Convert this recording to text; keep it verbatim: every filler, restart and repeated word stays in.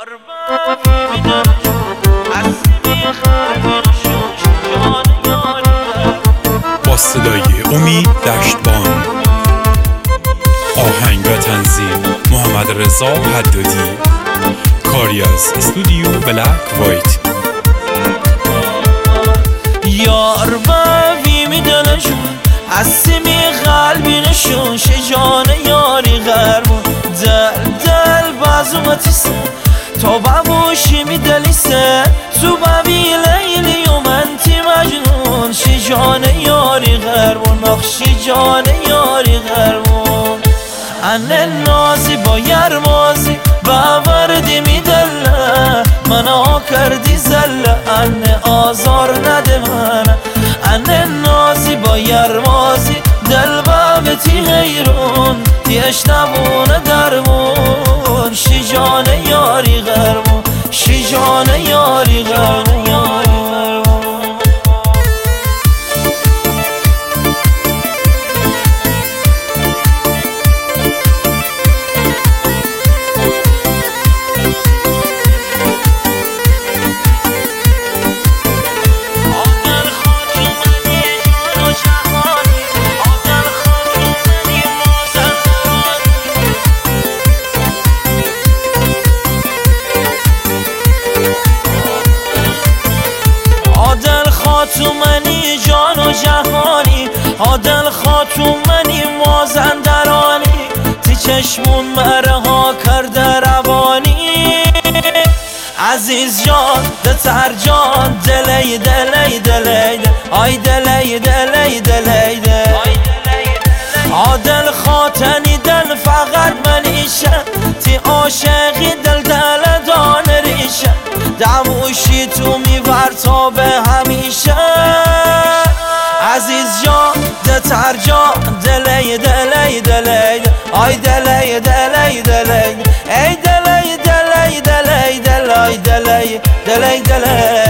با صدای امید دشتبان، آهنگ و تنظیم محمد رضا حدادی، کاری از استودیو بلک وایت. یار باوی میدنشون حسی می قلبی نشون شجان یاری غرمون دل دل بازومتیسه تا بابوشی می دلیسه تو بابی لیلی و من تی مجنون شجان یاری غرمون آخ شجان یاری غرمون انه نازی با یرمازی باوردی می دله من ها کردی زله انه آزار نده من انه نازی با یرمازی دل بابتی حیرون تیش نبونه درمون شجان یاری غرمون شجان یاری غرمون تو منی جان و جهانی عادل خاتون منی مازندرانی تی چشمون مرها کرده روانی عزیز جان دتر جان دلی دلی دلی آی دلی دلی دلی عادل خاتنی دل فقط منیشه تی عاشقی دل دل دان ریشه دموشی تو میور تا به همیشه عزیز جان دتر جان دلی دلی دلی آی دلی دلی دلی ای دلی دلی دلی دلی دلی دلی دلی